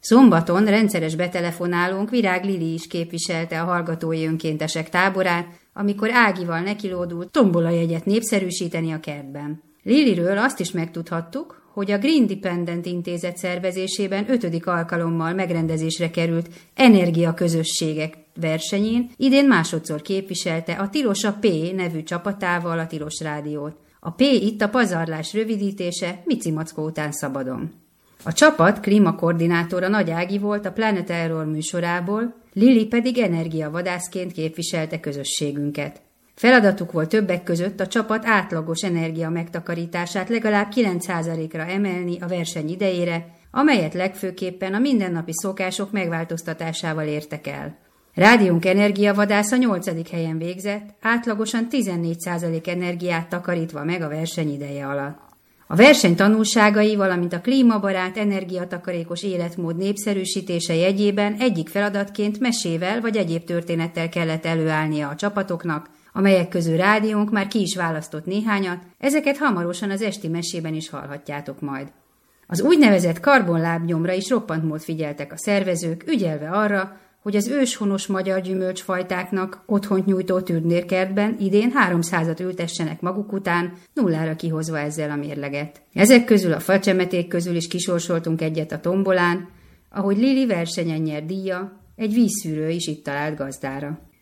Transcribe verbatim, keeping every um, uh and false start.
Szombaton rendszeres betelefonálónk Virág Lili is képviselte a hallgatói önkéntesek táborát, amikor Ágival nekilódult tombolajegyet népszerűsíteni a kertben. Liliről azt is megtudhattuk, hogy a Green Dependent intézet szervezésében ötödik alkalommal megrendezésre került energiaközösségek versenyén idén másodszor képviselte a Tilos a P nevű csapatával a Tilos Rádiót. A P itt a pazarlás rövidítése, Mici Mackó után szabadon. A csapat klímakoordinátora Nagy Ági volt a Planet Error műsorából, Lili pedig energiavadászként képviselte közösségünket. Feladatuk volt többek között a csapat átlagos energia megtakarítását legalább kilenc százalékra emelni a verseny idejére, amelyet legfőképpen a mindennapi szokások megváltoztatásával értek el. Rádiónk energiavadász a nyolcadik helyen végzett, átlagosan tizennégy százalék energiát takarítva meg a verseny ideje alatt. A verseny tanulságai, valamint a klímabarát, energiatakarékos életmód népszerűsítése jegyében egyik feladatként mesével vagy egyéb történettel kellett előállnia a csapatoknak, amelyek közül rádiónk már ki is választott néhányat, ezeket hamarosan az esti mesében is hallhatjátok majd. Az úgynevezett karbonlábnyomra is roppant mód figyeltek a szervezők, ügyelve arra, hogy az őshonos magyar gyümölcsfajtáknak otthont nyújtó tündérkertben idén háromszázat ültessenek maguk után, nullára kihozva ezzel a mérleget. Ezek közül a facsemeték közül is kisorsoltunk egyet a tombolán, ahogy Lili versenyen nyert díja, egy vízszűrő is itt talált gazdára.